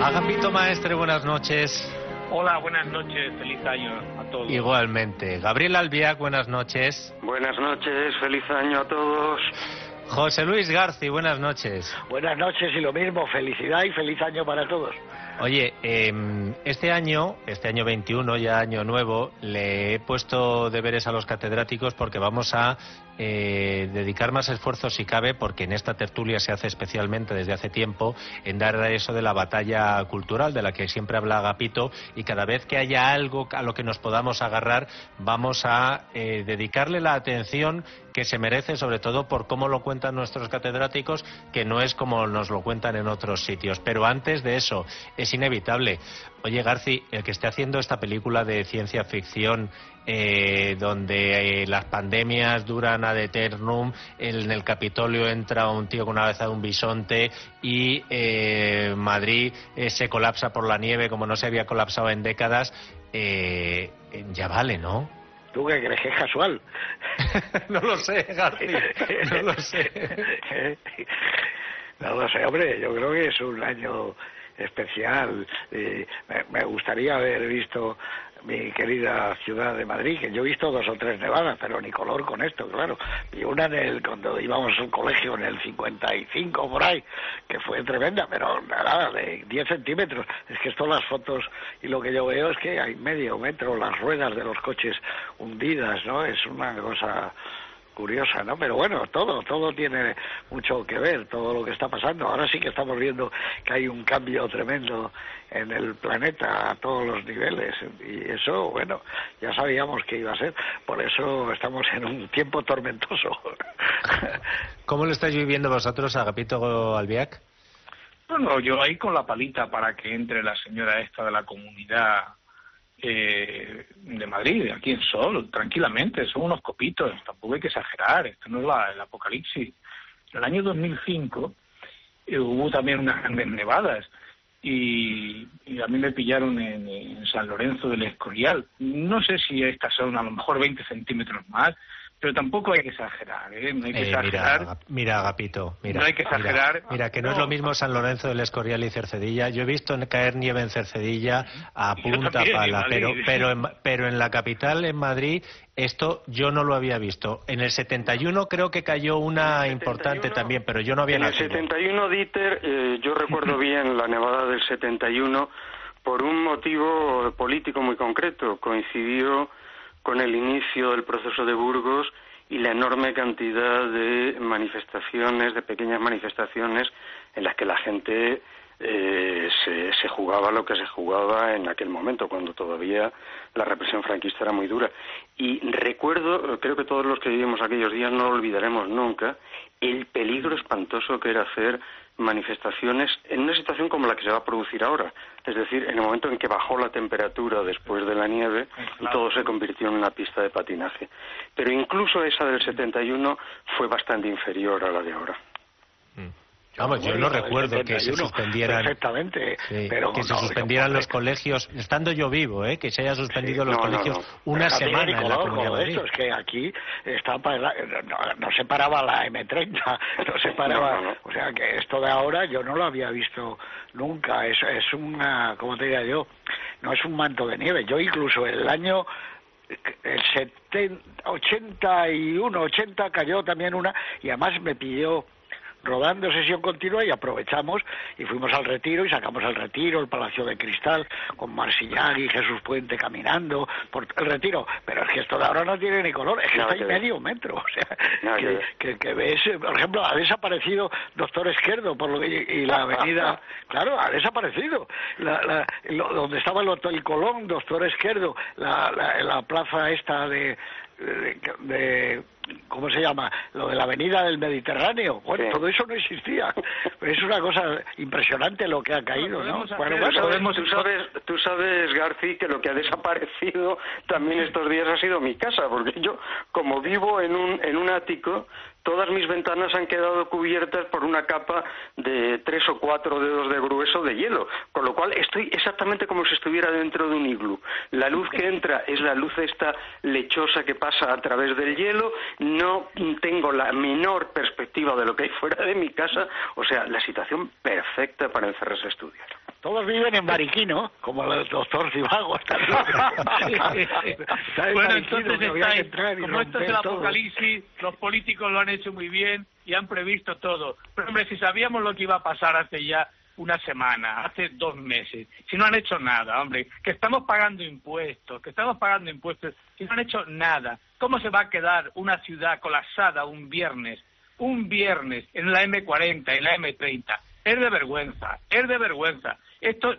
Agapito Maestre, buenas noches. Hola, buenas noches, feliz año a todos. Igualmente. Gabriel Albiac, buenas noches. Buenas noches, feliz año a todos. José Luis Garci, buenas noches. Buenas noches y lo mismo, felicidad y feliz año para todos. Oye, este año 21, ya año nuevo, le he puesto deberes a los catedráticos porque vamos a dedicar más esfuerzos, si cabe, porque en esta tertulia se hace especialmente desde hace tiempo, en dar eso de la batalla cultural de la que siempre habla Agapito, y cada vez que haya algo a lo que nos podamos agarrar, vamos a dedicarle la atención que se merece, sobre todo por cómo lo cuentan nuestros catedráticos, que no es como nos lo cuentan en otros sitios. Pero antes de eso, es inevitable. Oye, Garci, el que esté haciendo esta película de ciencia ficción donde las pandemias duran ad eternum, en el Capitolio entra un tío con una cabeza de un bisonte y Madrid se colapsa por la nieve como no se había colapsado en décadas, ya vale, ¿no? ¿Tú qué crees que es casual? No lo sé, Garci, no lo sé. No lo sé, hombre, yo creo que es un año especial. Me gustaría haber visto mi querida ciudad de Madrid, que yo he visto 2 o 3 nevadas, pero ni color con esto, claro. Y una cuando íbamos a un colegio en el 55 por ahí, que fue tremenda, pero nada, de 10 centímetros. Es que esto, las fotos y lo que yo veo es que hay medio metro, las ruedas de los coches hundidas, ¿no? Es una cosa curiosa, ¿no? Pero bueno, todo tiene mucho que ver, todo lo que está pasando. Ahora sí que estamos viendo que hay un cambio tremendo en el planeta a todos los niveles, y eso, bueno, ya sabíamos que iba a ser. Por eso estamos en un tiempo tormentoso. ¿Cómo lo estáis viviendo vosotros, Agapito Albiac? Bueno, yo ahí con la palita para que entre la señora esta de la comunidad de Madrid, aquí en Sol, tranquilamente, son unos copitos, tampoco hay que exagerar, esto no es el apocalipsis. En el año 2005 hubo también unas grandes nevadas y a mí me pillaron en San Lorenzo del Escorial. No sé si estas son a lo mejor 20 centímetros más, pero tampoco hay que exagerar, ¿eh? No hay que exagerar. Mira, Agapito, mira. No hay que exagerar. Mira, que no es lo mismo San Lorenzo del Escorial y Cercedilla. Yo he visto caer nieve en Cercedilla a punta pala, pero en la capital, en Madrid, esto yo no lo había visto. En el 71 creo que cayó una importante también, pero yo no había nacido. En el 71, Dieter, yo recuerdo bien la nevada del 71 por un motivo político muy concreto. Coincidió con el inicio del proceso de Burgos y la enorme cantidad de manifestaciones, de pequeñas manifestaciones, en las que la gente se jugaba lo que se jugaba en aquel momento, cuando todavía la represión franquista era muy dura. Y recuerdo, creo que todos los que vivimos aquellos días no lo olvidaremos nunca, el peligro espantoso que era hacer manifestaciones en una situación como la que se va a producir ahora, es decir, en el momento en que bajó la temperatura después de la nieve y todo se convirtió en una pista de patinaje. Pero incluso esa del 71 fue bastante inferior a la de ahora. Vamos, yo no recuerdo que se suspendieran, perfectamente, sí, pero que se suspendieran los colegios, estando yo vivo, que se haya suspendido los colegios una pero semana en la Comunidad de Madrid. Es que aquí no se paraba la M30, no se paraba, o sea que esto de ahora yo no lo había visto nunca. Es una, ¿cómo te diría yo? No es un manto de nieve. Yo incluso el año 80 cayó también una, y además me pidió rodando sesión continua, y aprovechamos y fuimos al Retiro y sacamos el Retiro, el Palacio de Cristal, con Marsillac y Jesús Puente caminando por el Retiro. Pero es que esto de ahora no tiene ni color, es que está ahí medio metro, o sea, que ves, por ejemplo, ha desaparecido Doctor Esquerdo por lo que, y la avenida, claro, ha desaparecido donde estaba el Hotel Colón, Doctor Esquerdo, la plaza esta de ¿cómo se llama? Lo de la avenida del Mediterráneo. Bueno, todo eso no existía. Es una cosa impresionante lo que ha caído, ¿no? Tú sabes, Garci, que lo que ha desaparecido también estos días ha sido mi casa, porque yo, como vivo en un ático, todas mis ventanas han quedado cubiertas por una capa de 3 o 4 dedos de grueso de hielo, con lo cual estoy exactamente como si estuviera dentro de un iglú. La luz que entra es la luz esta lechosa que pasa a través del hielo, no tengo la menor perspectiva de lo que hay fuera de mi casa, o sea, la situación perfecta para encerrarse a estudiar. Todos viven en Mariquino, como el doctor Zivago. Bueno, entonces como esto es el apocalipsis, los políticos lo han hecho muy bien y han previsto todo. Pero hombre, si sabíamos lo que iba a pasar hace ya una semana, hace 2 meses, si no han hecho nada, hombre, que estamos pagando impuestos, si no han hecho nada, ¿cómo se va a quedar una ciudad colapsada un viernes en la M40, en la M30? Es de vergüenza. Esto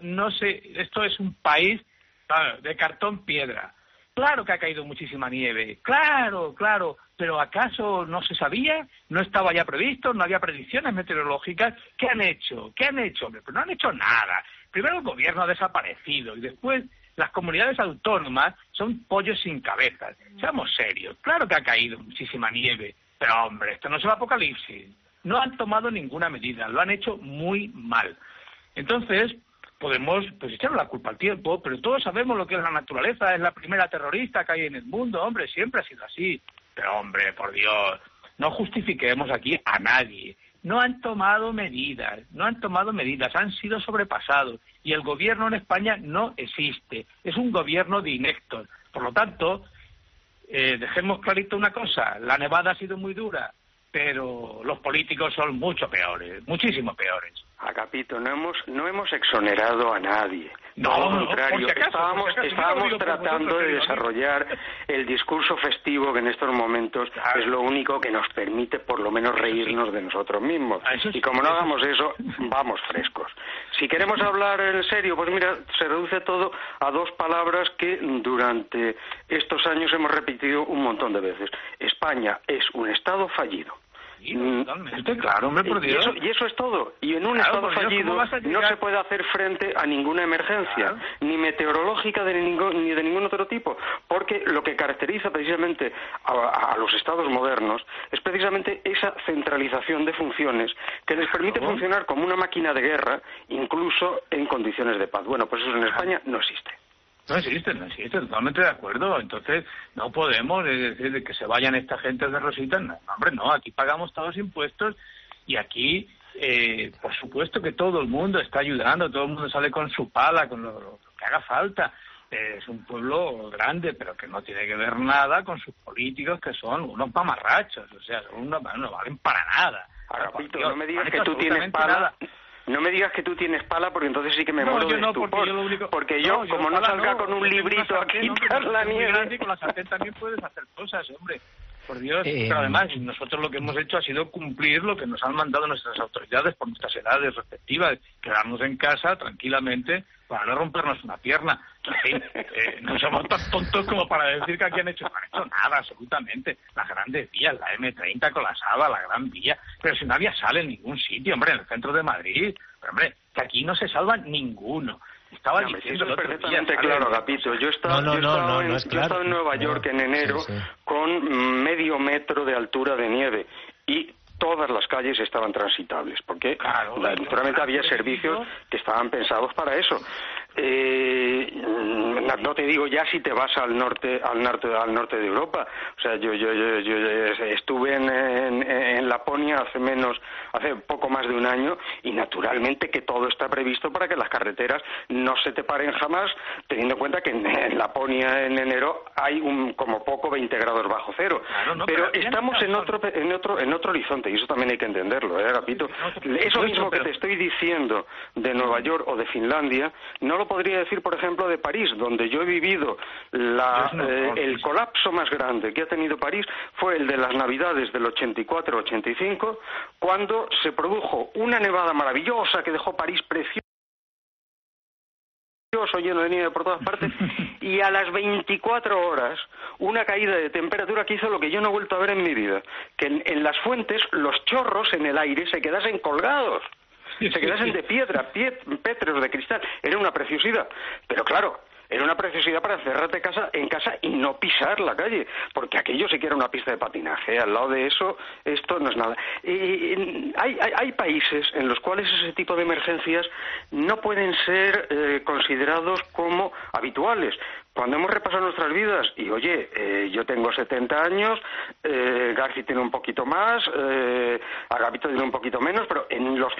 es un país de cartón piedra. Claro que ha caído muchísima nieve, claro, pero ¿acaso no se sabía? ¿No estaba ya previsto? ¿No había predicciones meteorológicas? ¿Qué han hecho? Pues no han hecho nada. Primero el gobierno ha desaparecido y después las comunidades autónomas son pollos sin cabezas. Seamos serios, claro que ha caído muchísima nieve, pero hombre, esto no es el apocalipsis. No han tomado ninguna medida, lo han hecho muy mal. Entonces, podemos echarle la culpa al tiempo, pero todos sabemos lo que es la naturaleza, es la primera terrorista que hay en el mundo, hombre, siempre ha sido así. Pero hombre, por Dios, no justifiquemos aquí a nadie. No han tomado medidas, han sido sobrepasados. Y el gobierno en España no existe, es un gobierno de ineptos. Por lo tanto, dejemos clarito una cosa, la nevada ha sido muy dura, pero los políticos son mucho peores, muchísimo peores. Agapito, no hemos exonerado a nadie. No, al contrario, por si acaso, estábamos tratando de desarrollar el discurso festivo que en estos momentos es lo único que nos permite por lo menos reírnos de nosotros mismos. Y como no hagamos eso, vamos frescos. Si queremos hablar en serio, pues mira, se reduce todo a 2 palabras que durante estos años hemos repetido un montón de veces. España es un Estado fallido. Totalmente, claro, hombre, por Dios. Y eso es todo. Y en un Estado fallido no se puede hacer frente a ninguna emergencia, ni meteorológica ni de ningún otro tipo, porque lo que caracteriza precisamente a los Estados modernos es precisamente esa centralización de funciones que les permite funcionar como una máquina de guerra, incluso en condiciones de paz. Bueno, pues eso en España no existe. No existe, totalmente de acuerdo. Entonces, no podemos decir de que se vayan esta gente de rositas. No, hombre, no, aquí pagamos todos impuestos y aquí, por supuesto que todo el mundo está ayudando, todo el mundo sale con su pala, con lo que haga falta. Es un pueblo grande, pero que no tiene que ver nada con sus políticos, que son unos mamarrachos, o sea, no valen para nada. Agapito, no me digas que tú tienes pala. Nada. No me digas que tú tienes pala, porque entonces sí que me muero de estupor. Porque yo, como no salga con un librito a quitar la nieve... Con la sartén también puedes hacer cosas, hombre. Por Dios. Pero además, nosotros lo que hemos hecho ha sido cumplir lo que nos han mandado nuestras autoridades por nuestras edades respectivas. Quedarnos en casa tranquilamente para no rompernos una pierna. En fin, no somos tan tontos como para decir que aquí no han hecho nada, absolutamente. Las grandes vías, la M30 colapsada, la Gran Vía, pero si no había sal en ningún sitio, hombre, en el centro de Madrid. Pero, hombre, que aquí no se salva ninguno. Estaba diciendo eso es perfectamente claro, Agapito. Yo he estado en Nueva York en enero con medio metro de altura de nieve y todas las calles estaban transitables, porque naturalmente había servicios que estaban pensados para eso. No te digo ya si te vas al norte de Europa. O sea, yo estuve en Laponia hace poco más de un año, y naturalmente que todo está previsto para que las carreteras no se te paren jamás, teniendo en cuenta que en Laponia en enero hay como poco 20 grados bajo cero. Pero estamos en otro horizonte, y eso también hay que entenderlo, Agapito. Eso mismo que te estoy diciendo de Nueva York o de Finlandia, no lo podría decir, por ejemplo, de París, donde yo he vivido el colapso más grande que ha tenido París fue el de las Navidades del 84-85, cuando se produjo una nevada maravillosa que dejó París precioso, lleno de nieve por todas partes, y a las 24 horas una caída de temperatura que hizo lo que yo no he vuelto a ver en mi vida, que en las fuentes los chorros en el aire se quedasen colgados. Se quedasen de piedra, pétreos de cristal. Era una preciosidad. Pero claro, era una preciosidad para encerrarte en casa y no pisar la calle, porque aquello sí que era una pista de patinaje. Al lado de eso, esto no es nada. Hay países en los cuales ese tipo de emergencias no pueden ser considerados como habituales. cuando hemos repasado nuestras vidas, y oye, yo tengo 70 años, Garci tiene un poquito más, Agapito tiene un poquito menos, pero en los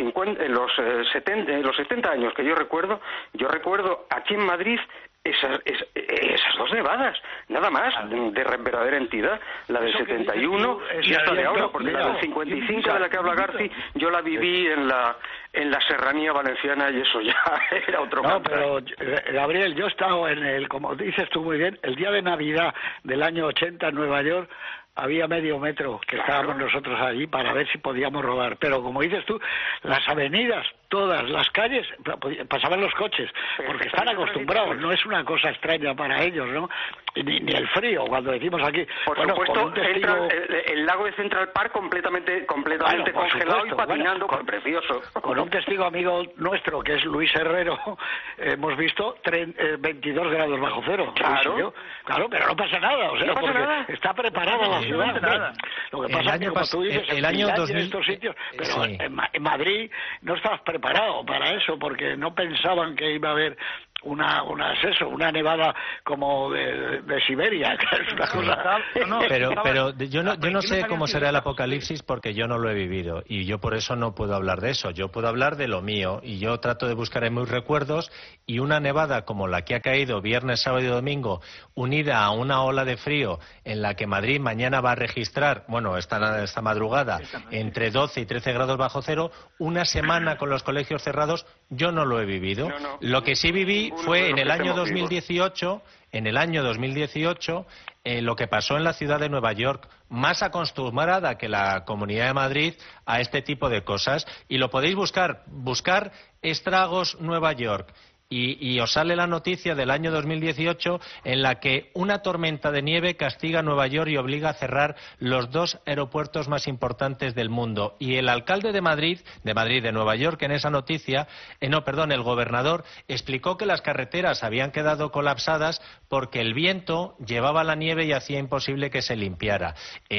70 años que yo recuerdo aquí en Madrid esas dos nevadas, nada más, de verdadera entidad, la del 71 y esta de ahora, porque la del 55 de la que habla Garci, yo la viví en la serranía valenciana y eso ya era otro No, pero Gabriel, yo he estado como dices tú muy bien, el día de Navidad del año 80 en Nueva York. Había medio metro que estábamos nosotros allí para ver si podíamos rodar. Pero como dices tú, las avenidas, todas las calles, pasaban los coches, porque están acostumbrados. No es una cosa extraña para ellos, ¿no? Ni el frío, cuando decimos aquí. Por supuesto, el lago de Central Park completamente congelado, supuesto, y patinando, precioso. Con un testigo amigo nuestro, que es Luis Herrero, hemos visto 22 grados bajo cero. Claro, pero no pasa nada, o sea, no pasa nada. Está preparada la ciudad. Nada. Lo que pasa es que, como tú dices, el año 2000, en estos sitios, pero sí. en Madrid no estabas preparado para eso, porque no pensaban que iba a haber una nevada como de Siberia, que es una cosa. Pero yo no sé cómo será el apocalipsis, porque yo no lo he vivido y yo por eso no puedo hablar de eso. Yo puedo hablar de lo mío y yo trato de buscar en mis recuerdos, y una nevada como la que ha caído viernes, sábado y domingo, unida a una ola de frío en la que Madrid mañana va a registrar, esta madrugada, entre 12 y 13 grados bajo cero, una semana con los colegios cerrados, yo no lo he vivido. No. Lo que sí viví fue en el año 2018, lo que pasó en la ciudad de Nueva York, más acostumbrada que la Comunidad de Madrid a este tipo de cosas, y lo podéis buscar estragos Nueva York. Y os sale la noticia del año 2018 en la que una tormenta de nieve castiga a Nueva York y obliga a cerrar los 2 aeropuertos más importantes del mundo. Y el alcalde de Nueva York, en esa noticia, el gobernador, explicó que las carreteras habían quedado colapsadas porque el viento llevaba la nieve y hacía imposible que se limpiara.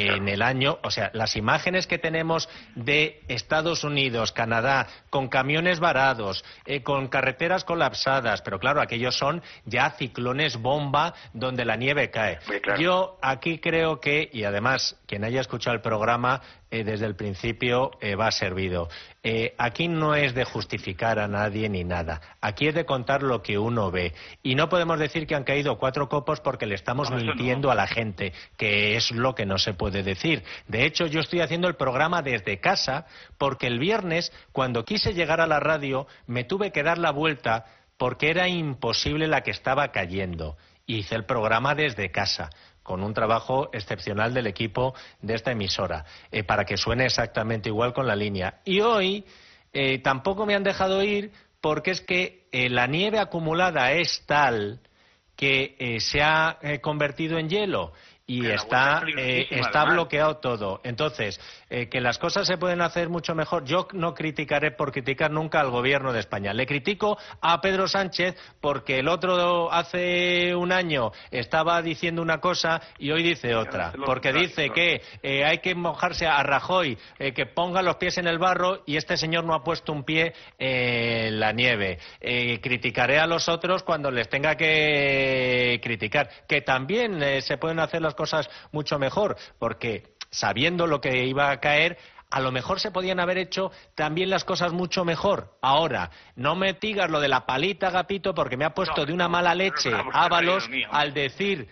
Las imágenes que tenemos de Estados Unidos, Canadá, con camiones varados, con carreteras colapsadas, pero claro, aquellos son ya ciclones bomba donde la nieve cae. Claro. Yo aquí creo que, y además quien haya escuchado el programa desde el principio va servido. Aquí no es de justificar a nadie ni nada. Aquí es de contar lo que uno ve. Y no podemos decir que han caído 4 copos porque le estamos mintiendo a la gente, que es lo que no se puede decir. De hecho, yo estoy haciendo el programa desde casa porque el viernes, cuando quise llegar a la radio, me tuve que dar la vuelta porque era imposible la que estaba cayendo. Hice el programa desde casa, con un trabajo excepcional del equipo de esta emisora, para que suene exactamente igual con la línea. Y hoy tampoco me han dejado ir porque es que la nieve acumulada es tal que se ha convertido en hielo y está bloqueado todo. Entonces, que las cosas se pueden hacer mucho mejor. Yo no criticaré por criticar nunca al gobierno de España. Le critico a Pedro Sánchez porque el otro hace un año estaba diciendo una cosa y hoy dice otra. Porque dice que hay que mojarse a Rajoy, que ponga los pies en el barro, y este señor no ha puesto un pie en la nieve. Criticaré a los otros cuando les tenga que criticar. Que también se pueden hacer las cosas mucho mejor, porque sabiendo lo que iba a caer, a lo mejor se podían haber hecho también las cosas mucho mejor. Ahora, no me digas lo de la palita, Agapito, porque me ha puesto de una mala leche Ábalos al decir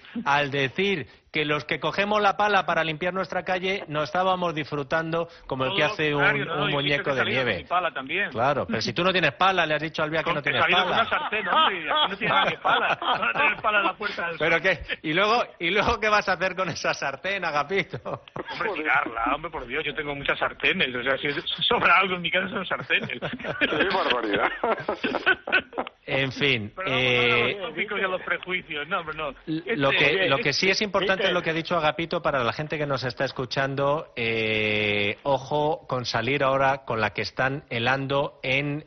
que los que cogemos la pala para limpiar nuestra calle no estábamos disfrutando como el que hace un muñeco de nieve. Claro, pero si tú no tienes pala, le has dicho al Albia que no tienes pala. Con una sartén, hombre, aquí no tienes ni pala. No vas a tener pala en la puerta del ¿Pero qué? ¿Y luego qué vas a hacer con esa sartén, Agapito? Hombre, tirarla, hombre, por Dios, yo tengo muchas sartenes. O sea, si sobra algo en mi casa son sartenes. ¡Qué barbaridad! En fin. Los prejuicios, no, hombre, no. Lo que sí es importante es lo que ha dicho Agapito para la gente que nos está escuchando. Ojo con salir ahora con la que están helando en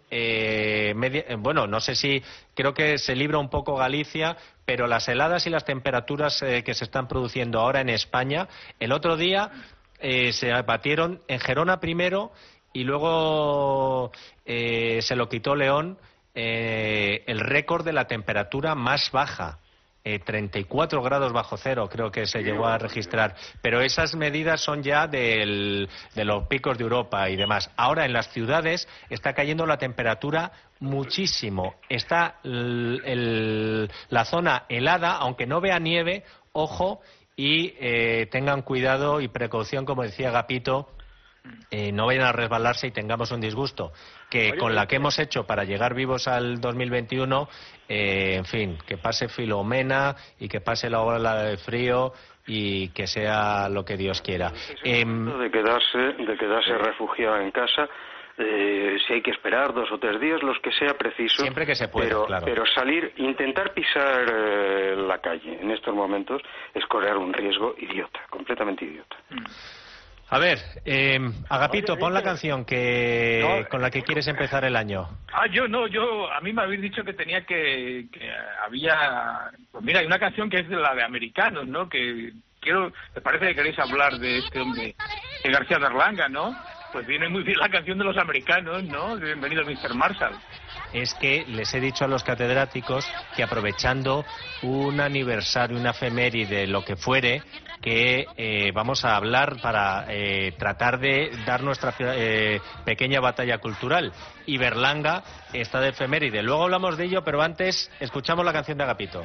no sé si, creo que se libra un poco Galicia, pero las heladas y las temperaturas que se están produciendo ahora en España, el otro día se batieron en Gerona primero y luego se lo quitó León, el récord de la temperatura más baja 34 grados bajo cero creo que se llegó a registrar, pero esas medidas son ya de los picos de Europa y demás. Ahora en las ciudades está cayendo la temperatura muchísimo, está la zona helada, aunque no vea nieve, ojo, y tengan cuidado y precaución, como decía Agapito, no vayan a resbalarse y tengamos un disgusto que con la que hemos hecho para llegar vivos al 2021, en fin, que pase Filomena y que pase la ola de frío y que sea lo que Dios quiera. De quedarse refugiado en casa, si hay que esperar 2 o 3 días, los que sea preciso, siempre que se pueda, claro. Pero salir, intentar pisar la calle en estos momentos es correr un riesgo idiota, completamente idiota. A ver, Agapito, pon la canción con la que quieres empezar el año. A mí me habéis dicho que tenía que había... Pues mira, hay una canción que es de la de Americanos, ¿no? Me parece que queréis hablar de este hombre, de García Berlanga, ¿no? Pues viene muy bien la canción de los Americanos, ¿no? De Bienvenido Mr. Marshall. Es que les he dicho a los catedráticos que aprovechando un aniversario, una efeméride, lo que fuere, que vamos a hablar para tratar de dar nuestra pequeña batalla cultural. Y Berlanga está de efeméride. Luego hablamos de ello, pero antes escuchamos la canción de Agapito.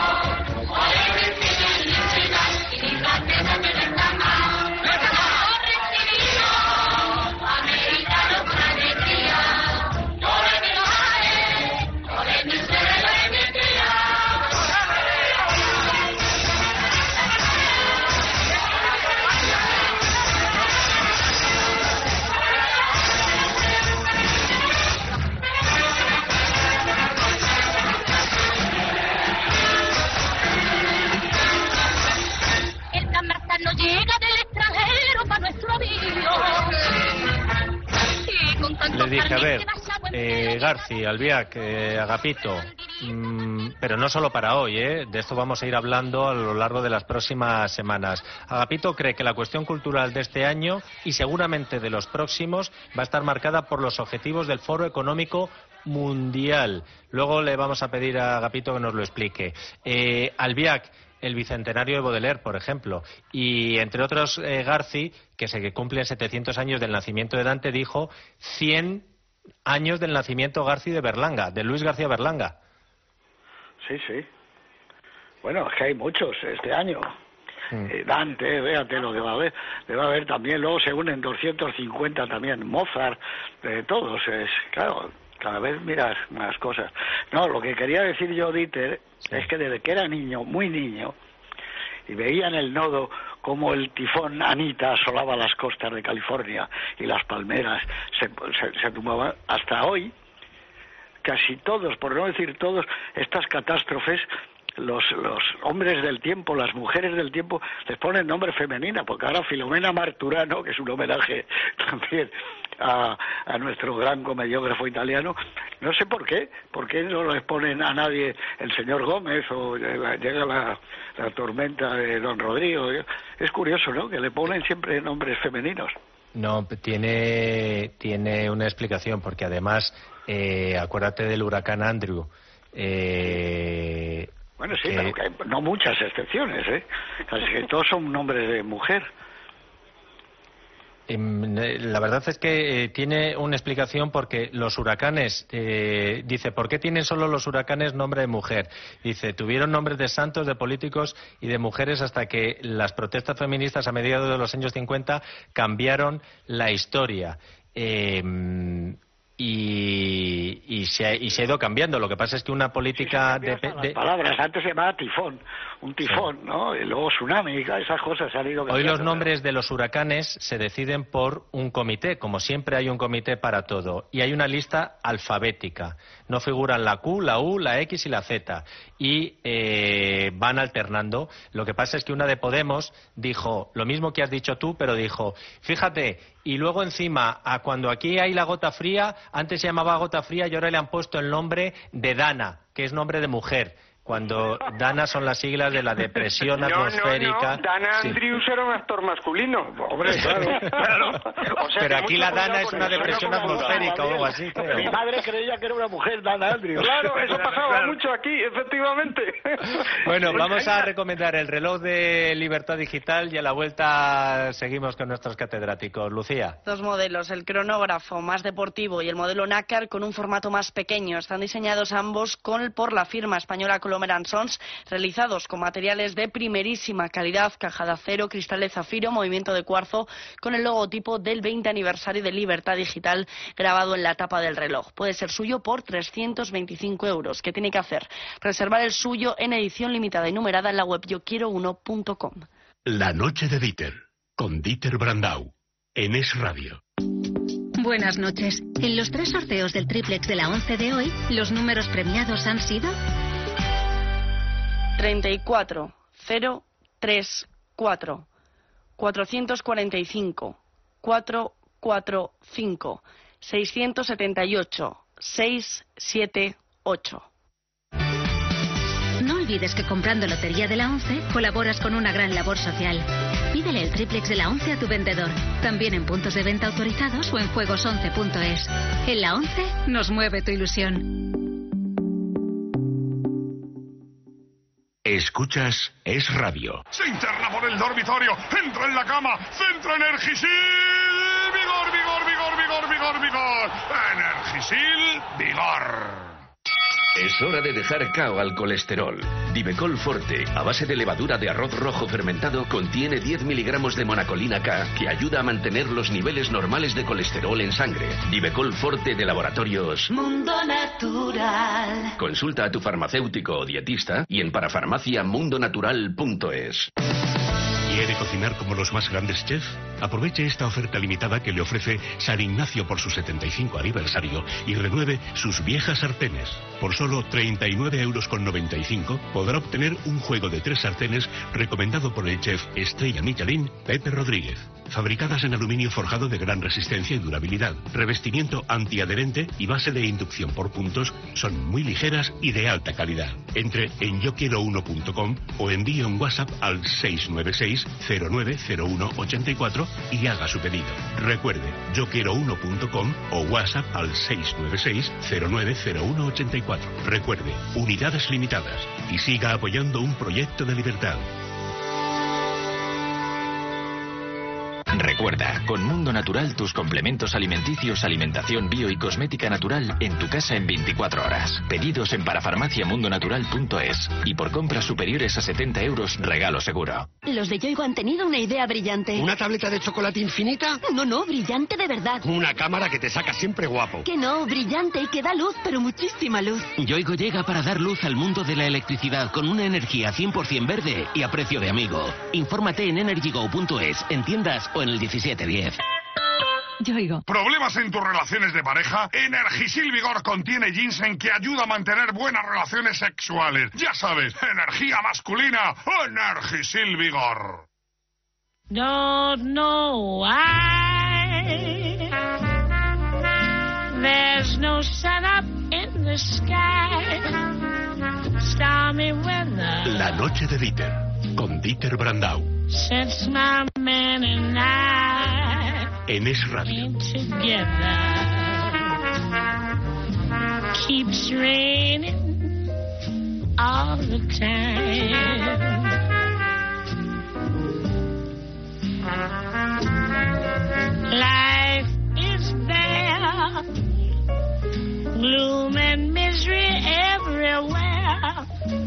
No llega del extranjero para nuestro avión. Le dije, a ver, Garci, Albiac, Agapito, pero no solo para hoy, de esto vamos a ir hablando a lo largo de las próximas semanas. Agapito cree que la cuestión cultural de este año y seguramente de los próximos va a estar marcada por los objetivos del Foro Económico Mundial. Luego le vamos a pedir a Agapito que nos lo explique. Albiac, el bicentenario de Baudelaire, por ejemplo, y entre otros Garci, que se cumplen 700 años del nacimiento de Dante, dijo 100 años del nacimiento Garci de Berlanga, de Luis García Berlanga. Sí. Bueno, es que hay muchos este año. Dante, véate lo que va a haber. Debe haber también, luego se unen 250 también, Mozart, todos, claro. Cada vez miras más cosas. No, lo que quería decir yo, Dieter, es que desde que era niño, muy niño, y veía en el Nodo cómo el tifón Anita asolaba las costas de California y las palmeras se tumbaban, hasta hoy, casi todos, por no decir todos, estas catástrofes, los hombres del tiempo, las mujeres del tiempo, les ponen nombre femenina, porque ahora Filomena Marturano, que es un homenaje también a nuestro gran comediógrafo italiano, no sé por qué no les ponen a nadie el señor Gómez o llega la tormenta de don Rodrigo. Es curioso, ¿no?, que le ponen siempre nombres femeninos. No, tiene una explicación, porque además, acuérdate del huracán Andrew. Bueno, sí, pero que hay no muchas excepciones, casi que todos son nombres de mujer. La verdad es que tiene una explicación, porque los huracanes, dice, ¿por qué tienen solo los huracanes nombre de mujer? Dice, tuvieron nombres de santos, de políticos y de mujeres hasta que las protestas feministas a mediados de los años 50 cambiaron la historia. Y se ha ido cambiando. Lo que pasa es que una política las palabras, antes se llamaba tifón, un tifón, sí, ¿no? Y luego tsunami, esas cosas han ido cambiando. Hoy los nombres de los huracanes se deciden por un comité, como siempre hay un comité para todo, y hay una lista alfabética. No figuran la Q, la U, la X y la Z, y van alternando. Lo que pasa es que una de Podemos dijo lo mismo que has dicho tú, pero dijo, fíjate, y luego encima, cuando aquí hay la gota fría, antes se llamaba gota fría y ahora le han puesto el nombre de Dana, que es nombre de mujer. Cuando Dana son las siglas de la depresión atmosférica. No. Dana Andrews era un actor masculino. Hombre, claro. O sea, pero aquí la mucho Dana es con una eso, depresión no con la atmosférica o algo así, Mi creo. madre creía que era una mujer, Dana Andrews. Claro, eso pasaba mucho aquí, efectivamente. Bueno, vamos a recomendar el reloj de Libertad Digital y a la vuelta seguimos con nuestros catedráticos. Lucía. 2 modelos, el cronógrafo más deportivo y el modelo nácar con un formato más pequeño. Están diseñados ambos por la firma española Colomer & Sons, realizados con materiales de primerísima calidad, caja de acero, cristal de zafiro, movimiento de cuarzo, con el logotipo del 20 aniversario de Libertad Digital grabado en la tapa del reloj. Puede ser suyo por 325 €. ¿Qué tiene que hacer? Reservar el suyo en edición limitada y numerada en la web yoquiero1.com. La noche de Dieter, con Dieter Brandau, en Es Radio. Buenas noches. En los 3 sorteos del triplex de la 11 de hoy, los números premiados han sido 34 034 445 445 678 678. No olvides que comprando Lotería de la 11 colaboras con una gran labor social. Pídele el triplex de la 11 a tu vendedor, también en puntos de venta autorizados o en juegos11.es. En la 11 nos mueve tu ilusión. Escuchas Es Radio. Se interna por el dormitorio, entra en la cama, centra Energisil, vigor, vigor, vigor, vigor, vigor, vigor. Energisil, vigor. Es hora de dejar cao al colesterol. Divecol Forte, a base de levadura de arroz rojo fermentado, contiene 10 miligramos de monacolina K, que ayuda a mantener los niveles normales de colesterol en sangre. Divecol Forte de Laboratorios Mundo Natural. Consulta a tu farmacéutico o dietista y en parafarmaciamundonatural.es. ¿Quiere cocinar como los más grandes chefs? Aproveche esta oferta limitada que le ofrece San Ignacio por su 75 aniversario y renueve sus viejas sartenes. Por solo 39,95 € podrá obtener un juego de 3 sartenes recomendado por el chef estrella Michelin, Pepe Rodríguez. Fabricadas en aluminio forjado de gran resistencia y durabilidad, revestimiento antiadherente y base de inducción por puntos, son muy ligeras y de alta calidad. Entre en yoquiero1.com o envíe un WhatsApp al 696-090184 y haga su pedido. Recuerde, yoquiero1.com o WhatsApp al 696-090184. Recuerde, unidades limitadas y siga apoyando un proyecto de libertad. Recuerda, con Mundo Natural tus complementos alimenticios, alimentación bio y cosmética natural en tu casa en 24 horas. Pedidos en parafarmaciamundonatural.es y por compras superiores a 70 € regalo seguro. Los de Yoigo han tenido una idea brillante. ¿Una tableta de chocolate infinita? No, brillante de verdad. Una cámara que te saca siempre guapo. Que no, brillante y que da luz, pero muchísima luz. Yoigo llega para dar luz al mundo de la electricidad con una energía 100% verde y a precio de amigo. Infórmate en energygo.es, en tiendas o en el 1710. Yoigo. ¿Problemas en tus relaciones de pareja? Energisil Vigor contiene ginseng que ayuda a mantener buenas relaciones sexuales. Ya sabes, energía masculina, Energisil Vigor. Don't know why there's no sun up in the sky. Stormy weather. La noche de Dieter, con Dieter Brandau. Since my man and I en Es Radio. together keeps raining all the time. Life is bare, gloom and misery everywhere,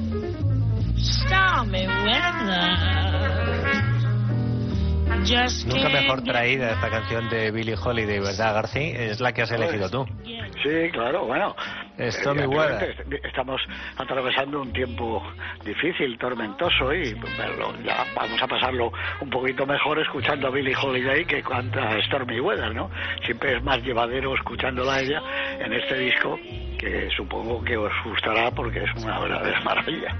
stormy weather. Nunca mejor traída esta canción de Billie Holiday, ¿verdad, García? Es la que has elegido tú. Sí, claro, bueno. Stormy Weather. Estamos atravesando un tiempo difícil, tormentoso, y ya vamos a pasarlo un poquito mejor escuchando a Billie Holiday que canta Stormy Weather, ¿no? Siempre es más llevadero escuchándola a ella en este disco, que supongo que os gustará porque es una verdadera maravilla.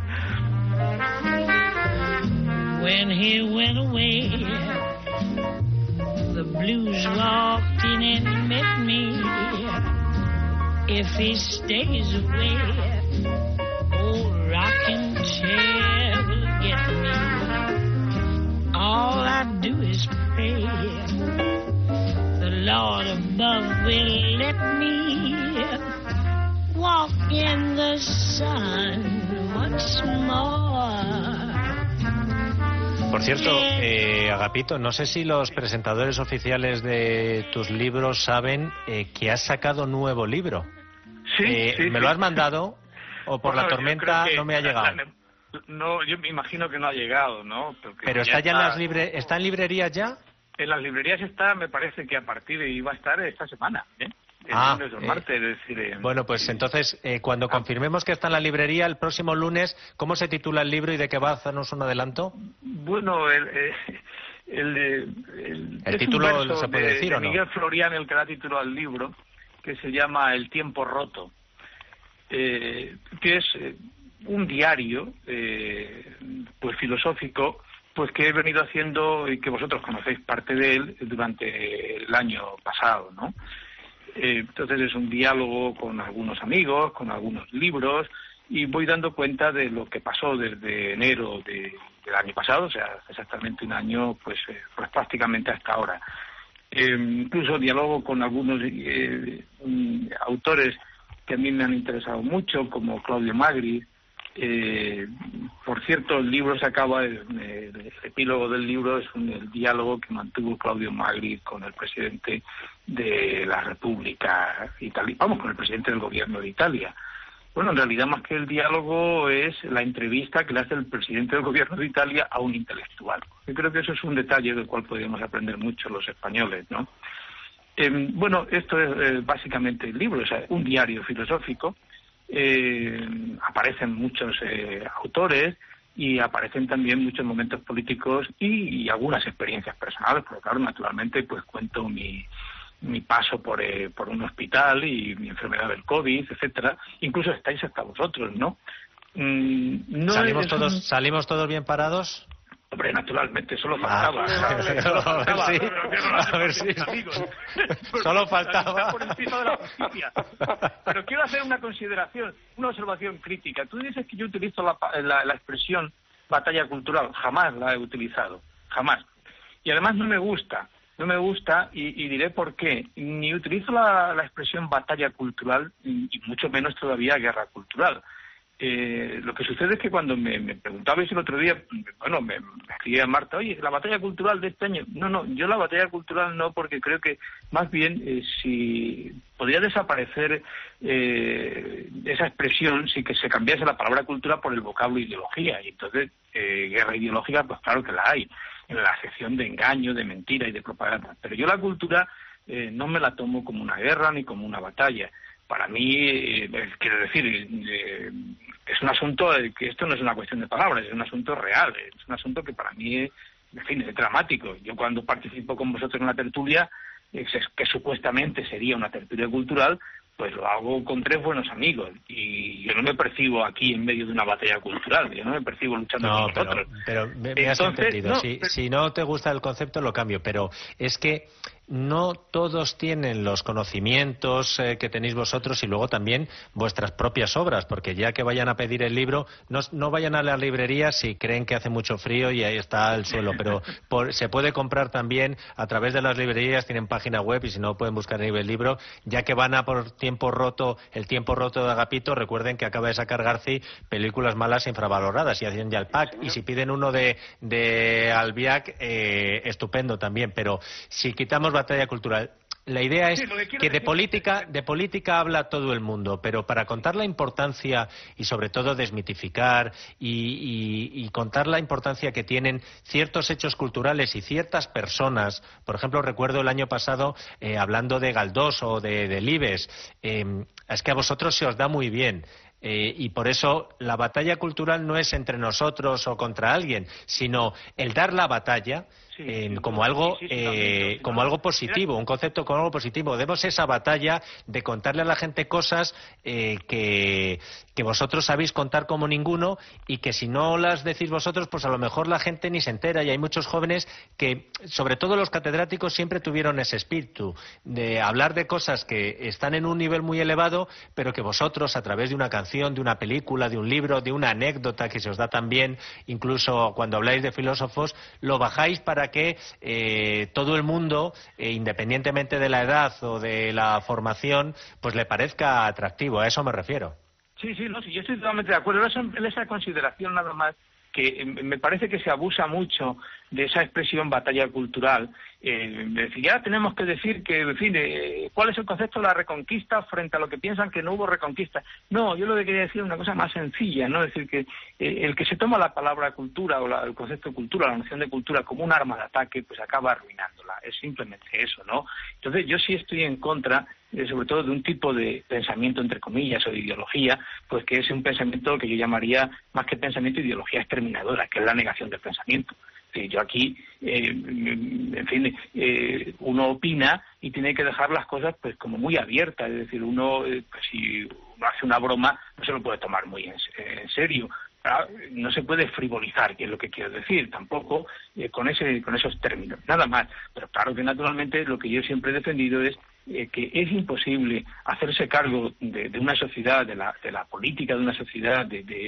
When he went away, the blues walked in and met me. If he stays away, old rocking chair will get me. All I do is pray. The Lord above will let me walk in the sun once more. Por cierto, Agapito, no sé si los presentadores oficiales de tus libros saben que has sacado nuevo libro. Sí, ¿Me lo has mandado o por la tormenta no me ha llegado? No, yo me imagino que no ha llegado, ¿no? Pero está ya en las ¿está en librerías ya? En las librerías está, me parece que a partir de iba a estar esta semana, ¿eh? El lunes o el martes, es decir... Bueno, pues entonces, cuando confirmemos que está en la librería, el próximo lunes, ¿cómo se titula el libro y de qué va? ¿Hacernos un adelanto? Bueno, el título se puede decir, ¿o no? Miguel Florian, el que da título al libro, que se llama El tiempo roto, que es un diario pues filosófico, pues que he venido haciendo y que vosotros conocéis parte de él durante el año pasado, ¿no? Entonces es un diálogo con algunos amigos, con algunos libros, y voy dando cuenta de lo que pasó desde enero del año pasado, o sea, exactamente un año, pues prácticamente hasta ahora. Incluso diálogo con algunos autores que a mí me han interesado mucho, como Claudio Magri. Por cierto, el libro se acaba, el epílogo del libro es el diálogo que mantuvo Claudio Magri con el presidente de la República Italiana, con el presidente del gobierno de Italia. Bueno, en realidad más que el diálogo es la entrevista que le hace el presidente del gobierno de Italia a un intelectual. Yo creo que eso es un detalle del cual podríamos aprender mucho los españoles, ¿no? Bueno, esto es básicamente el libro, o sea, un diario filosófico. Aparecen muchos autores y aparecen también muchos momentos políticos y algunas experiencias personales, porque claro, naturalmente pues cuento mi paso por un hospital y mi enfermedad del COVID, etcétera. Incluso estáis hasta vosotros, ¿no? ¿Salimos todos bien parados? Hombre, naturalmente, solo faltaba. A ver si... Solo faltaba. Por encima de la justicia. Pero quiero hacer una consideración, una observación crítica. Tú dices que yo utilizo la expresión batalla cultural. Jamás la he utilizado. Jamás. Y además no me gusta y diré por qué. Ni utilizo la expresión batalla cultural y mucho menos todavía guerra cultural. Lo que sucede es que cuando me preguntabais el otro día, bueno, me escribía Marta, oye, la batalla cultural de este año. No, yo la batalla cultural no, porque creo que más bien si podría desaparecer esa expresión si que se cambiase la palabra cultura por el vocablo ideología. Y entonces, guerra ideológica, pues claro que la hay, en la sección de engaño, de mentira y de propaganda. Pero yo la cultura no me la tomo como una guerra ni como una batalla. Para mí, quiero decir, es un asunto que esto no es una cuestión de palabras, es un asunto real, es un asunto que para mí, en fin, es dramático. Yo cuando participo con vosotros en una tertulia, que supuestamente sería una tertulia cultural, pues lo hago con 3 buenos amigos y yo no me percibo aquí en medio de una batalla cultural, yo no me percibo luchando con vosotros. Pero me has entendido. Si no te gusta el concepto lo cambio, pero es que no todos tienen los conocimientos que tenéis vosotros y luego también vuestras propias obras, porque ya que vayan a pedir el libro, no vayan a las librerías si creen que hace mucho frío y ahí está el suelo, pero se puede comprar también a través de las librerías, tienen página web y si no pueden buscar el libro, ya que van a por el tiempo roto de Agapito, recuerden que acaba de sacar Garci películas malas infravaloradas y hacen ya el pack, y si piden uno de Albiac, estupendo también, pero si quitamos batalla cultural, la idea es que de política habla todo el mundo, pero para contar la importancia y sobre todo desmitificar y contar la importancia que tienen ciertos hechos culturales y ciertas personas, por ejemplo, recuerdo el año pasado hablando de Galdós o de Delibes, es que a vosotros se os da muy bien. Y por eso la batalla cultural no es entre nosotros o contra alguien, sino el dar la batalla como algo positivo, un concepto como algo positivo. Demos esa batalla de contarle a la gente cosas que vosotros sabéis contar como ninguno, y que si no las decís vosotros, pues a lo mejor la gente ni se entera. Y hay muchos jóvenes que, sobre todo los catedráticos, siempre tuvieron ese espíritu de hablar de cosas que están en un nivel muy elevado, pero que vosotros, a través de una canción, de una película, de un libro, de una anécdota que se os da tan bien, incluso cuando habláis de filósofos, lo bajáis para que todo el mundo, independientemente de la edad o de la formación, pues le parezca atractivo. A eso me refiero. Sí, yo estoy totalmente de acuerdo. En esa consideración nada más, que me parece que se abusa mucho de esa expresión batalla cultural. Ya tenemos que decir que, en fin, ¿cuál es el concepto de la reconquista frente a lo que piensan que no hubo reconquista? No, yo lo que quería decir es una cosa más sencilla, ¿no? Es decir, que el que se toma la palabra cultura o el concepto de cultura, la noción de cultura como un arma de ataque, pues acaba arruinándola. Es simplemente eso, ¿no? Entonces yo sí estoy en contra, sobre todo de un tipo de pensamiento, entre comillas, o de ideología, pues que es un pensamiento que yo llamaría, más que pensamiento, ideología exterminadora, que es la negación del pensamiento. Yo aquí, en fin, uno opina y tiene que dejar las cosas pues como muy abiertas. Es decir, uno, pues, si uno hace una broma, no se lo puede tomar muy en serio. No se puede frivolizar, que es lo que quiero decir, tampoco con esos términos, nada más. Pero claro que naturalmente lo que yo siempre he defendido es que es imposible hacerse cargo de una sociedad, de la política de una sociedad,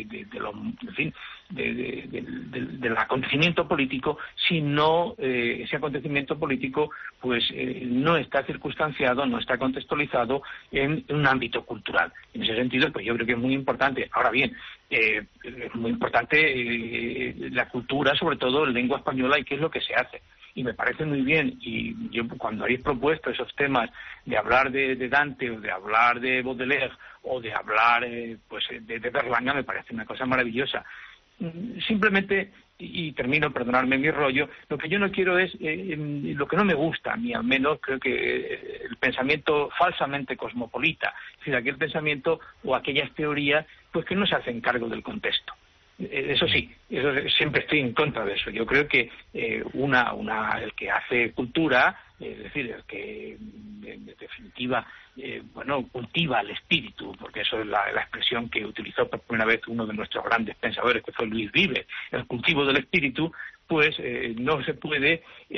del acontecimiento político, si no ese acontecimiento político pues no está circunstanciado, no está contextualizado en un ámbito cultural. En ese sentido, pues yo creo que es muy importante. Ahora bien, es muy importante la cultura, sobre todo en lengua española, y qué es lo que se hace. Y me parece muy bien, y yo cuando habéis propuesto esos temas de hablar de Dante, o de hablar de Baudelaire, o de hablar pues de Berlanga, me parece una cosa maravillosa. Simplemente, y termino, perdonadme mi rollo, lo que yo no quiero es, lo que no me gusta a mí al menos, creo que el pensamiento falsamente cosmopolita, es decir, aquel pensamiento o aquellas teorías pues que no se hacen cargo del contexto. Eso sí, siempre estoy en contra de eso. Yo creo que el que hace cultura, es decir, el que en definitiva cultiva el espíritu, porque eso es la expresión que utilizó por primera vez uno de nuestros grandes pensadores, que fue Luis Vives, el cultivo del espíritu, pues no se puede,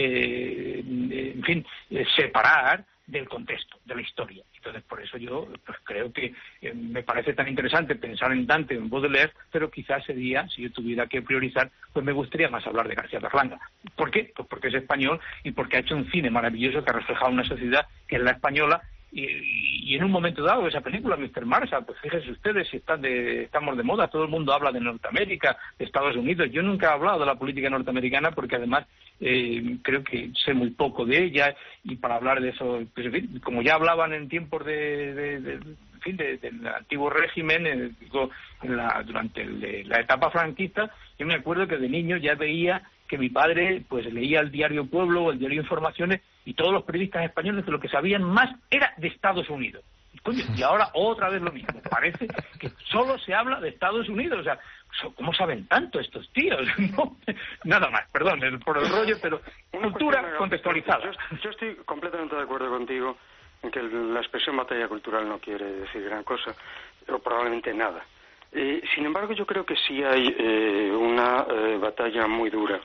separar del contexto, de la historia. Entonces, por eso yo pues creo que me parece tan interesante pensar en Dante o en Baudelaire, pero quizás sería, si yo tuviera que priorizar, pues me gustaría más hablar de García Berlanga. ¿Por qué? Pues porque es español y porque ha hecho un cine maravilloso que ha reflejado una sociedad que es la española. Y en un momento dado, esa película, Mr. Marshall, pues fíjense ustedes, si estamos de moda, todo el mundo habla de Norteamérica, de Estados Unidos. Yo nunca he hablado de la política norteamericana porque además creo que sé muy poco de ella, y para hablar de eso, pues, en fin, como ya hablaban en tiempos del antiguo régimen, durante la etapa franquista, yo me acuerdo que de niño ya veía que mi padre pues leía el diario Pueblo o el diario Informaciones, y todos los periodistas españoles de lo que sabían más era de Estados Unidos. Y ahora otra vez lo mismo. Parece que solo se habla de Estados Unidos. O sea, ¿cómo saben tanto estos tíos? No, nada más, perdón por el rollo, pero cultura contextualizada. Yo estoy completamente de acuerdo contigo en que la expresión batalla cultural no quiere decir gran cosa, o probablemente nada. Sin embargo, yo creo que sí hay una batalla muy dura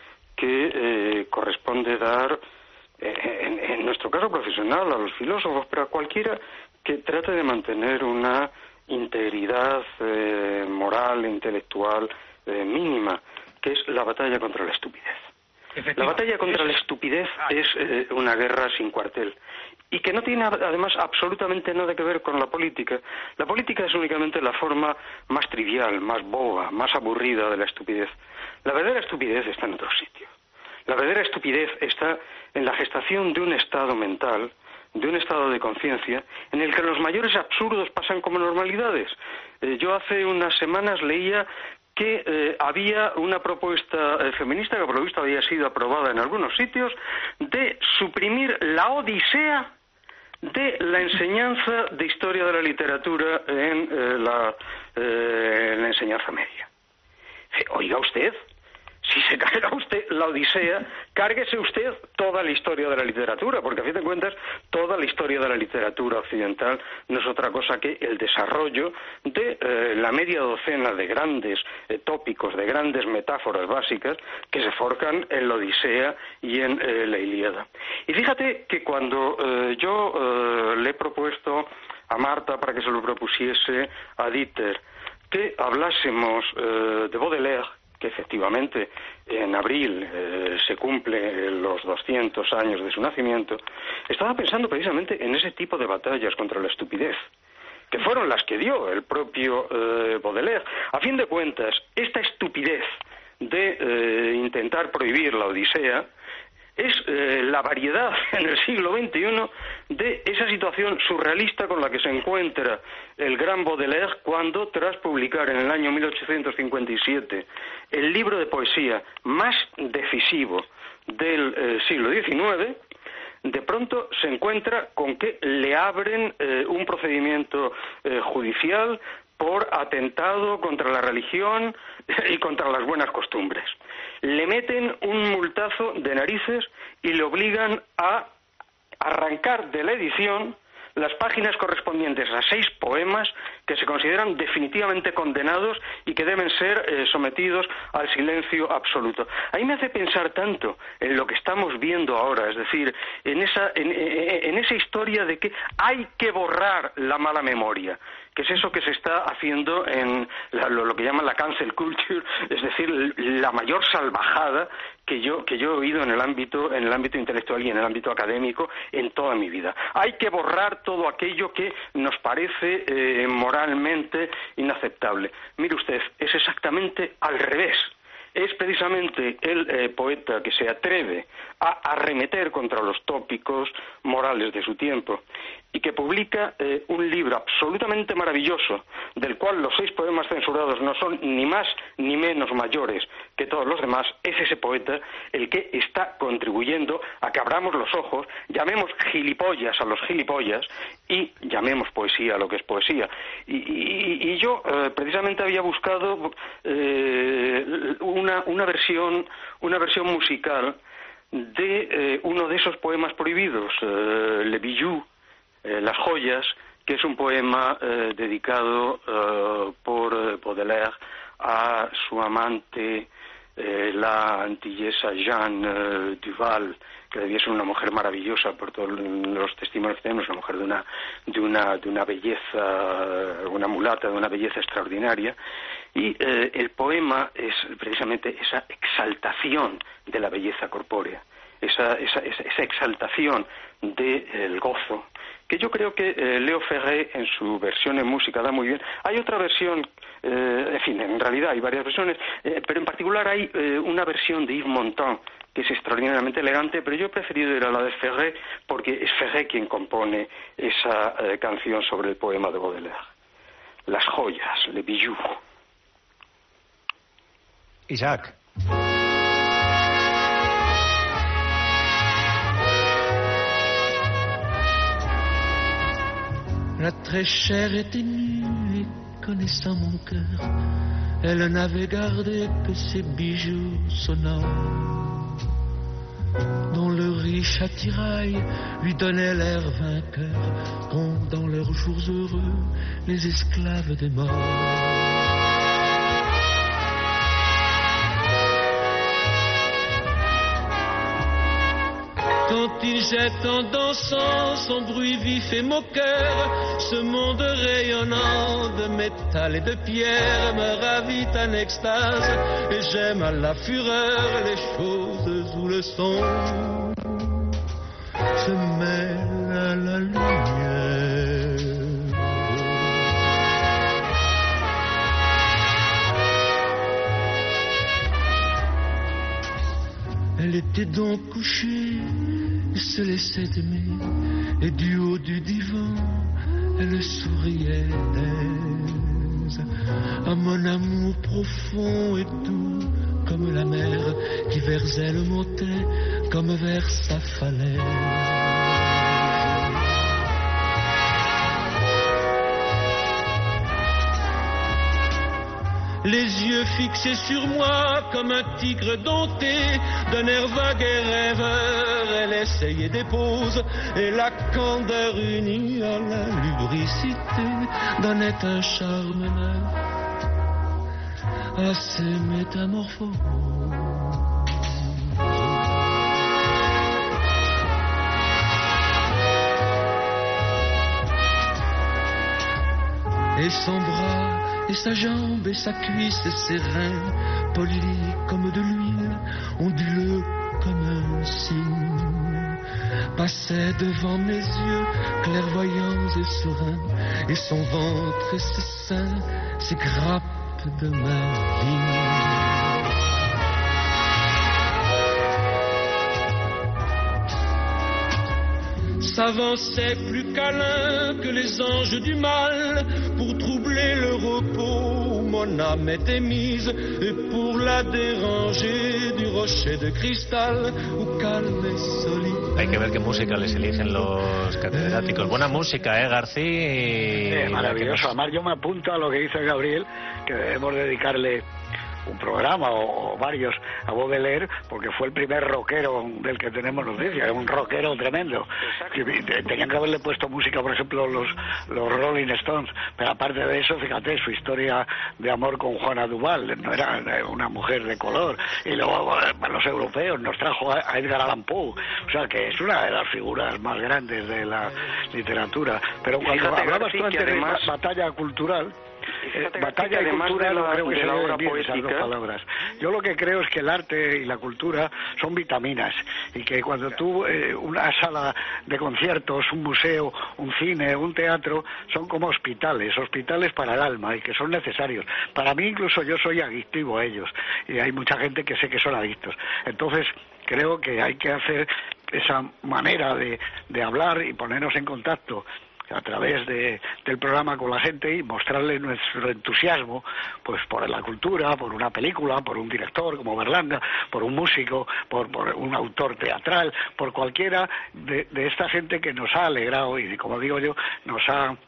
que corresponde dar, en nuestro caso profesional, a los filósofos, pero a cualquiera que trate de mantener una integridad moral e intelectual mínima, que es la batalla contra la estupidez. La batalla contra la estupidez es una guerra sin cuartel, y que no tiene además absolutamente nada que ver con la política. La política es únicamente la forma más trivial, más boba, más aburrida de la estupidez. La verdadera estupidez está en otro sitio. La verdadera estupidez está en la gestación de un estado mental, de un estado de conciencia, en el que los mayores absurdos pasan como normalidades. Yo hace unas semanas leía que había una propuesta feminista, que por lo visto había sido aprobada en algunos sitios, de suprimir la odisea de la enseñanza de historia de la literatura en la enseñanza media. Oiga usted, si se carga usted la Odisea, cárguese usted toda la historia de la literatura, porque a fin de cuentas toda la historia de la literatura occidental no es otra cosa que el desarrollo de la media docena de grandes tópicos, de grandes metáforas básicas que se forjan en la Odisea y en la Ilíada. Y fíjate que cuando yo le he propuesto a Marta para que se lo propusiese a Dieter que hablásemos de Baudelaire, que efectivamente en abril se cumplen los 200 años de su nacimiento, estaba pensando precisamente en ese tipo de batallas contra la estupidez, que fueron las que dio el propio Baudelaire. A fin de cuentas, esta estupidez de intentar prohibir la Odisea es la variedad en el siglo XXI de esa situación surrealista con la que se encuentra el gran Baudelaire cuando, tras publicar en el año 1857 el libro de poesía más decisivo del siglo XIX, de pronto se encuentra con que le abren un procedimiento judicial por atentado contra la religión y contra las buenas costumbres. Le meten un multazo de narices y le obligan a arrancar de la edición las páginas correspondientes a 6 poemas que se consideran definitivamente condenados y que deben ser sometidos al silencio absoluto. A mí me hace pensar tanto en lo que estamos viendo ahora, es decir, en esa historia de que hay que borrar la mala memoria, que es eso que se está haciendo en lo que llaman la cancel culture, es decir, la mayor salvajada que yo he oído en el ámbito intelectual y en el ámbito académico en toda mi vida. Hay que borrar todo aquello que nos parece moralmente inaceptable. Mire usted, es exactamente al revés. Es precisamente el poeta que se atreve a arremeter contra los tópicos morales de su tiempo y que publica un libro absolutamente maravilloso, del cual los 6 poemas censurados no son ni más ni menos mayores que todos los demás. Es ese poeta el que está contribuyendo a que abramos los ojos, llamemos gilipollas a los gilipollas y llamemos poesía a lo que es poesía. Y yo precisamente había buscado una versión musical de uno de esos poemas prohibidos, Le Bijou, Las joyas, que es un poema dedicado por Baudelaire a su amante, la antillesa Jeanne Duval, que debía ser una mujer maravillosa por todos los testimonios que tenemos, una mujer de una belleza, una mulata de una belleza extraordinaria. Y el poema es precisamente esa exaltación de la belleza corpórea, esa exaltación del gozo, que yo creo que Léo Ferré en su versión en música da muy bien. Hay otra versión, en fin, en realidad hay varias versiones, pero en particular hay una versión de Yves Montand que es extraordinariamente elegante, pero yo he preferido ir a la de Ferré porque es Ferré quien compone esa canción sobre el poema de Baudelaire. Las joyas, Le Bijou. Isaac. La très chère était nue et connaissant mon cœur, elle n'avait gardé que ses bijoux sonores, dont le riche attirail lui donnait l'air vainqueur, qu'ont dans leurs jours heureux les esclaves des morts. Quand il jette en dansant son bruit vif et moqueur, ce monde rayonnant de métal et de pierre me ravit en extase, et j'aime à la fureur les choses où le son se mêle à la lumière. Elle était donc couchée et se laissait aimer, et du haut du divan, elle souriait d'aise à mon amour profond et doux, comme la mer qui vers elle montait, comme vers sa falaise. les yeux fixés sur moi comme un tigre dompté d'un air vague et rêveur. Elle essaye et dépose, et la candeur unie à la lubricité donnait un charme neuf à ces métamorphoses. Et son bras, et sa jambe, et sa cuisse, et ses reins, polis comme de l'huile, onduleux comme un cygne, passaient devant mes yeux, clairvoyants et sereins, et son ventre et ses seins, ces grappes de ma vigne. S'avançait plus câlin que les anges du mal pour troubler le repos où mon âme était mise et pour la déranger du rocher de cristal où calme et solitaire. Hay que ver qué música les eligen los catedráticos. Buena música, García? Maravilloso. Además yo me apunto a lo que dice Gabriel, que debemos dedicarle un programa o varios a Baudelaire, porque fue el primer rockero del que tenemos noticia, era un rockero tremendo. Tenían que haberle puesto música, por ejemplo, los Rolling Stones, pero aparte de eso, fíjate, su historia de amor con Juana Duval, no era una mujer de color, y luego los europeos nos trajo a Edgar Allan Poe, o sea que es una de las figuras más grandes de la literatura. Pero cuando hablabas tú antes de batalla cultural, batalla y cultura no creo que se den bien esas dos palabras. Yo lo que creo es que el arte y la cultura son vitaminas y que cuando tú una sala de conciertos, un museo, un cine, un teatro son como hospitales para el alma y que son necesarios. Para mí incluso yo soy adictivo a ellos y hay mucha gente que sé que son adictos. Entonces creo que hay que hacer esa manera de hablar y ponernos en contacto a través del programa con la gente y mostrarle nuestro entusiasmo pues por la cultura, por una película, por un director como Berlanga, por un músico, por un autor teatral, por cualquiera de esta gente que nos ha alegrado y, como digo yo, nos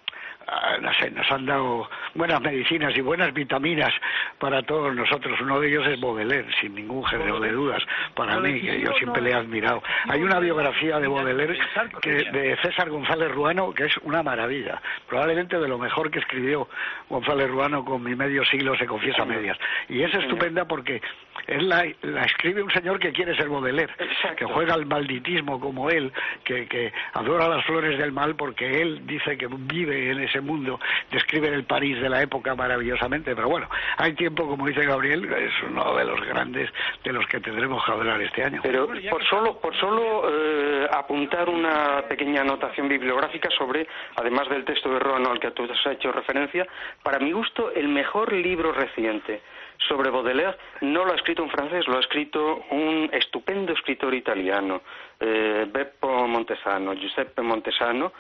han dado buenas medicinas y buenas vitaminas para todos nosotros. Uno de ellos es Baudelaire, sin ningún género de dudas, para mí, que yo siempre le he admirado. Hay una biografía de Baudelaire de César González Ruano que es una maravilla, probablemente de lo mejor que escribió González Ruano, con mi medio siglo se confiesa a medias, y es estupenda porque la escribe un señor que quiere ser Baudelaire, que juega al malditismo como él, que adora las flores del mal porque él dice que vive en ese mundo, describe el París de la época maravillosamente. Pero bueno, hay tiempo, como dice Gabriel, es uno de los grandes de los que tendremos que hablar este año. Pero por solo apuntar una pequeña anotación bibliográfica sobre, además del texto de Ruano al que tú has hecho referencia, para mi gusto el mejor libro reciente sobre Baudelaire no lo ha escrito un francés, lo ha escrito un estupendo escritor italiano, Beppo Montesano, Giuseppe Montesano.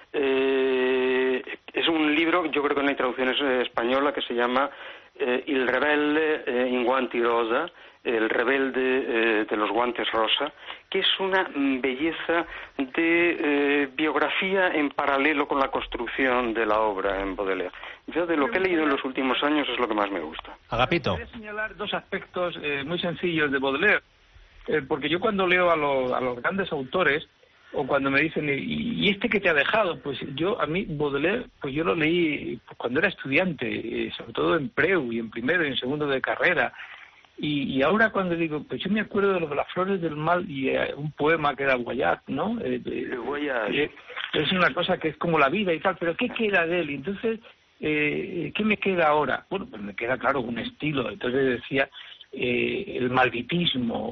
Es un libro, yo creo que no hay traducción española, que se llama Il rebelde in guanti rosa, el rebelde de los guantes rosa, que es una belleza de biografía en paralelo con la construcción de la obra en Baudelaire. Yo de lo que he leído en los últimos años es lo que más me gusta. Agapito. Voy a señalar dos aspectos muy sencillos de Baudelaire, porque yo cuando leo a los grandes autores, o cuando me dicen, ¿y este que te ha dejado? Pues a mí Baudelaire, pues yo lo leí cuando era estudiante, sobre todo en Preu y en primero y en segundo de carrera. Y ahora cuando digo, pues yo me acuerdo de lo de las flores del mal y un poema que era Guayat, ¿no? Es una cosa que es como la vida y tal, pero ¿qué queda de él? Y entonces, ¿qué me queda ahora? Bueno, pues me queda, claro, un estilo. Entonces decía, el malditismo,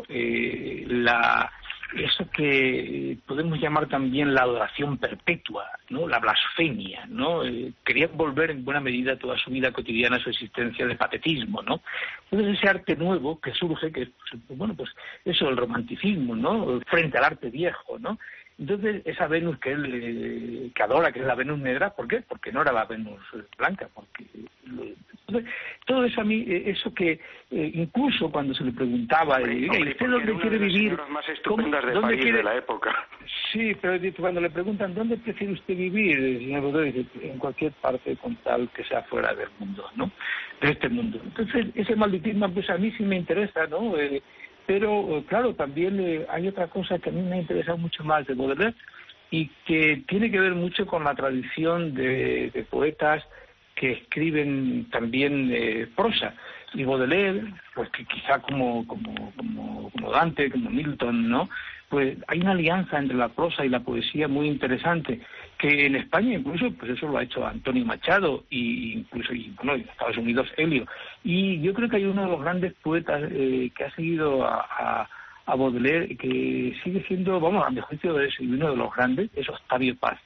eso que podemos llamar también la adoración perpetua, ¿no? La blasfemia, ¿no? Quería volver en buena medida toda su vida cotidiana, su existencia de patetismo, ¿no? Entonces ese arte nuevo que surge, que bueno, pues eso, el romanticismo, ¿no? Frente al arte viejo, ¿no? Entonces esa Venus que él que adora, que es la Venus negra, ¿por qué? Porque no era la Venus blanca, porque todo eso a mí, eso que incluso cuando se le preguntaba, ¿y usted dónde quiere vivir? Más estupendas de París de la época. Sí, pero cuando le preguntan ¿dónde prefiere usted vivir? El señor Baudelaire dice, en cualquier parte con tal que sea fuera del mundo, ¿no? este mundo. Entonces, ese malditismo, pues a mí sí me interesa, ¿no? Pero, claro, también hay otra cosa que a mí me ha interesado mucho más de Baudelaire y que tiene que ver mucho con la tradición de poetas que escriben también prosa. Y Baudelaire, pues que quizá como Dante, como Milton, ¿no? Pues hay una alianza entre la prosa y la poesía muy interesante, que en España incluso, pues eso lo ha hecho Antonio Machado, y bueno, en Estados Unidos Helio. Y yo creo que hay uno de los grandes poetas que ha seguido a Baudelaire, que sigue siendo, vamos, a mi juicio es uno de los grandes, es Octavio Paz.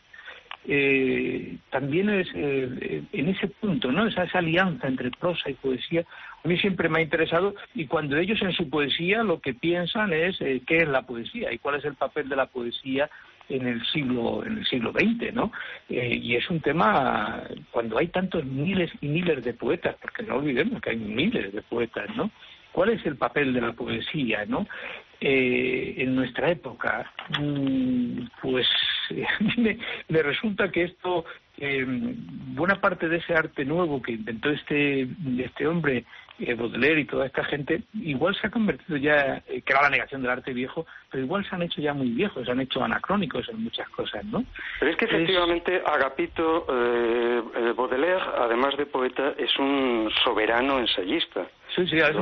También es en ese punto, ¿no? Esa alianza entre prosa y poesía a mí siempre me ha interesado, y cuando ellos en su poesía lo que piensan es qué es la poesía y cuál es el papel de la poesía en el siglo XX, ¿no? Y es un tema, cuando hay tantos miles y miles de poetas, porque no olvidemos que hay miles de poetas, ¿no? ¿Cuál es el papel de la poesía, no? En nuestra época, pues me resulta que esto, buena parte de ese arte nuevo que inventó este hombre, Baudelaire y toda esta gente, igual se ha convertido ya, que era la negación del arte viejo, pero igual se han hecho ya muy viejos, se han hecho anacrónicos en muchas cosas, ¿no? Pero es que efectivamente Agapito Baudelaire, además de poeta, es un soberano ensayista. Sí,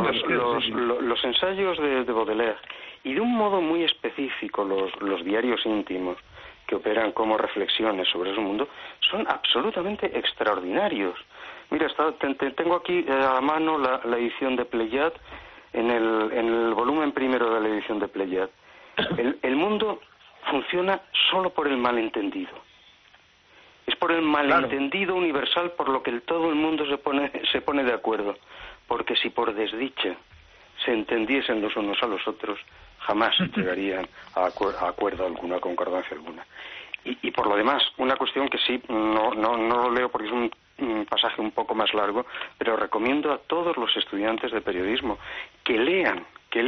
los ensayos de Baudelaire, y de un modo muy específico los diarios íntimos, que operan como reflexiones sobre su mundo, son absolutamente extraordinarios. Mira, tengo aquí a mano la edición de Pléiade, en el volumen primero de la edición de Pléiade. El mundo funciona solo por el malentendido. Es por el malentendido universal por lo que todo el mundo se pone de acuerdo. Porque si por desdicha se entendiesen los unos a los otros, jamás llegarían a acuerdo alguno, a concordancia alguna. Y por lo demás, una cuestión que sí, no lo leo porque es un pasaje un poco más largo, pero recomiendo a todos los estudiantes de periodismo que lean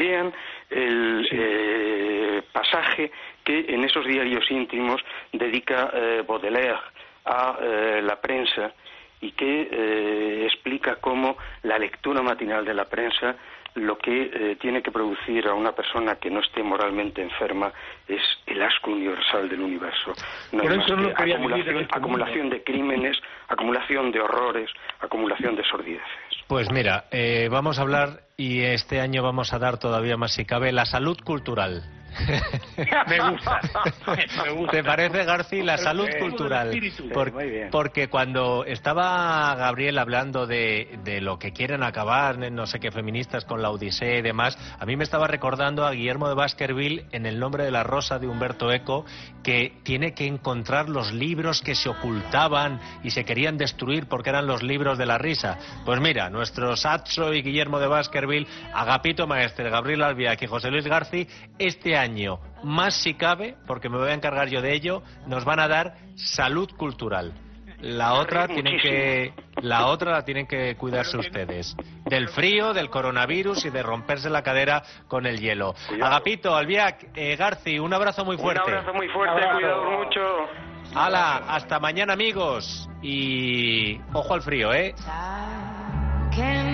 el pasaje que en esos diarios íntimos dedica Baudelaire a la prensa, y que explica cómo la lectura matinal de la prensa lo que tiene que producir a una persona que no esté moralmente enferma es el asco universal del universo. No es más que acumulación de crímenes, acumulación de horrores, acumulación de sordideces. Pues mira, vamos a hablar, y este año vamos a dar todavía más si cabe, la salud cultural. Me gusta. ¿Te parece, Garci? La salud cultural. Porque cuando estaba Gabriel hablando de lo que quieren acabar, no sé qué feministas con la Odisea y demás, a mí me estaba recordando a Guillermo de Baskerville en El nombre de la rosa de Humberto Eco, que tiene que encontrar los libros que se ocultaban y se querían destruir porque eran los libros de la risa. Pues mira, nuestros Atso y Guillermo de Baskerville, Agapito Maestre, Gabriel Albiac y José Luis Garci, este año, más si cabe, porque me voy a encargar yo de ello, nos van a dar salud cultural. La otra la tienen que cuidarse ustedes. Del frío, del coronavirus y de romperse la cadera con el hielo. Agapito, Albiac, Garci, un abrazo muy fuerte. Un abrazo muy fuerte, cuidaos mucho. ¡Hala! Hasta mañana, amigos. Y ojo al frío, ¿eh?